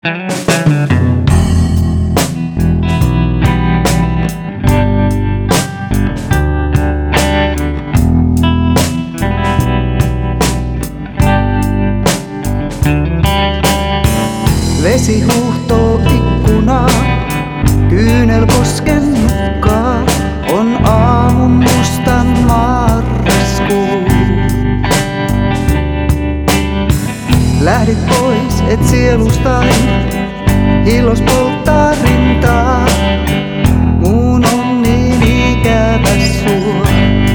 Vesi huuhtoo ikkunaa, kyynelkosken nukkaa, on aamun mustan marraskuu. Lähdit pois, et sielustain, hiilos polttaa rintaa, muun on niin ikävä sua.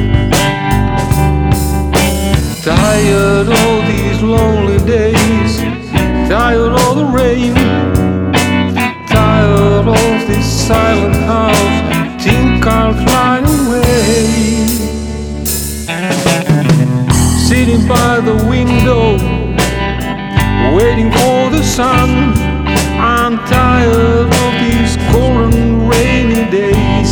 Tired of these lonely days, tired of the rain, tired of this silent house, think I'll fly away. Sitting by the window, waiting for the sun, I'm tired of these cold and rainy days.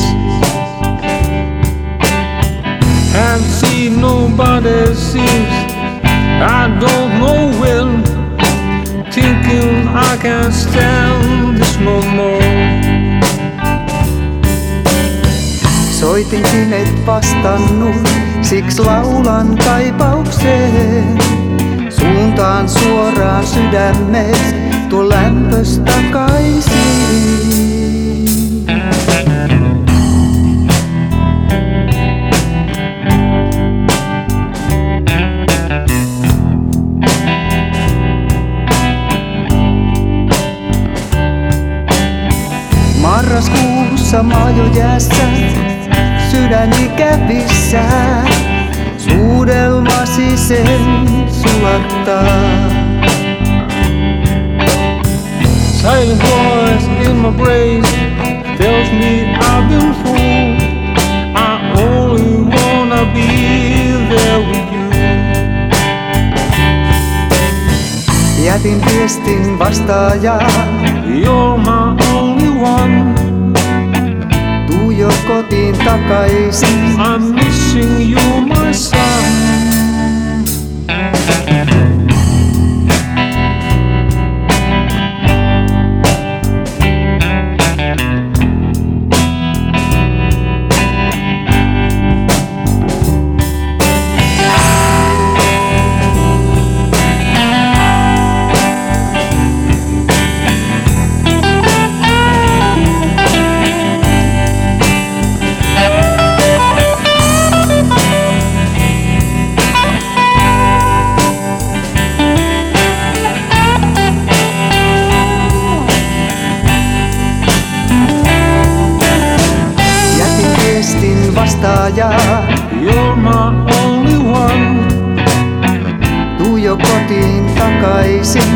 Haven't seen nobody since I don't know when, thinking I can't stand this no more. Soitinkin et vastannut, siksi laulan kaipaukseen. Suuntaan suoraan sydämees, tuo lämpös takaisin. Marraskuussa maajojäässä, sydän ikävissä, suudelmasi sen sulattaa. Silent voice in my brain tells me I've been fooled. I only wanna be there with you. Jätin viestin vastaajaan, You're my only one. tuu jo kotiin takaisin. I'm missing you, my son. Vastaajaa, You're my only one. tuu jo kotiin takaisin.